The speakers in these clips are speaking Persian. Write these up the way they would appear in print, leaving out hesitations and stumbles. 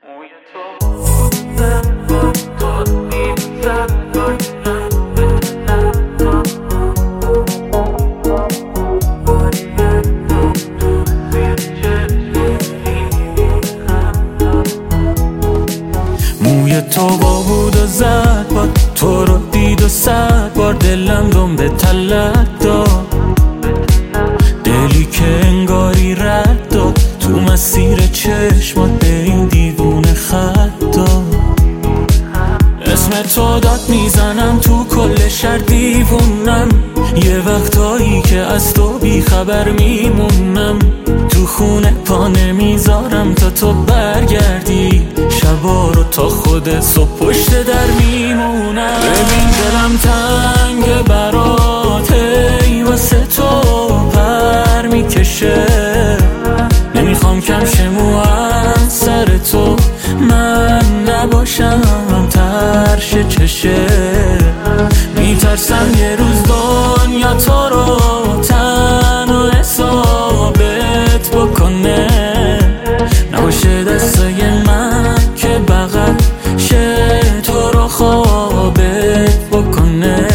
موی تو با بود و زد باد، تو رو دید و 100 بار دلم دم به تلت داد. دلی که انگاری رد داد تو مسیر چشمات، به این دیوونه خط داد. اسم تو داد میزنم تو کل شهر دیوونم، یه وقتایی که از تو بیخبر میمونم. تو خونه پا نمیذارم تا تو برگردی، شبا رو تا خودت صبح پشت در میمونم. ببین دلم تنگ براته، ای واسه تو پر میکشه. نمیخوام کم شموام سر تو، من نباشم ترش چشه. میترسم یه روز دنیا تو رو تنها حسابت بکنه، نباشه دستای من که بغل شه تو رو خوابت بکنه.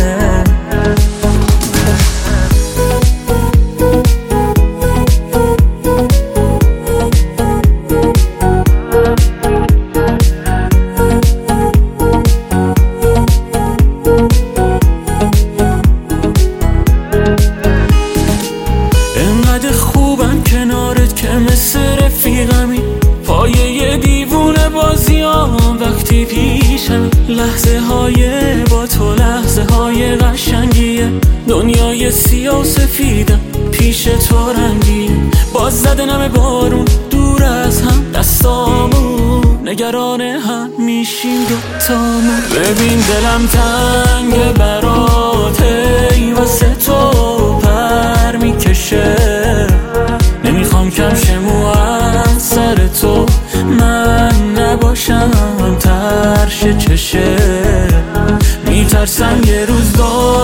انقدر خوبم کنارت که مثل رفیقمی، پایه دیوونه بازیام وقتی پیشم. لحظه های با تو لحظه های قشنگیه، دنیای سیاه و سفیدم پیش تو رنگی. باز زده نم بارون دور از هم دستامون، نگران هم میشیم دوتامون. ببین دلم تنگ براته، ای واسه تو پر میکشه. نمیخوام کم شموام سر تو، من نباشم ترش چشه. میترسم یه روز